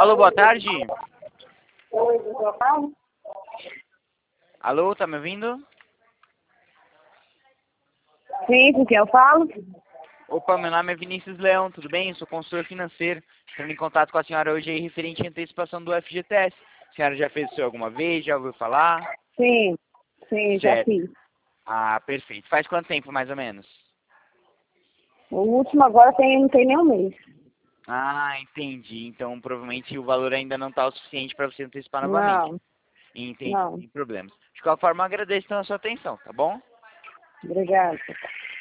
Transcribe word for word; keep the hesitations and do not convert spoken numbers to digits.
Alô, boa tarde. Oi, doutor Paulo? Alô, tá me ouvindo? Sim, com quem eu falo? Opa, meu nome é Vinícius Leão, tudo bem? Eu sou consultor financeiro. Entrando em contato com a senhora hoje aí referente à antecipação do F G T S. A senhora já fez isso alguma vez? Já ouviu falar? Sim, sim, já Certo. fiz. Ah, perfeito. Faz quanto tempo, mais ou menos? O último agora tem, não tem nem um mês. Ah, entendi. Então, provavelmente o valor ainda não está o suficiente para você antecipar novamente. Não, Entendi, não. sem problemas. De qualquer forma, eu agradeço então a sua atenção, tá bom? Obrigada.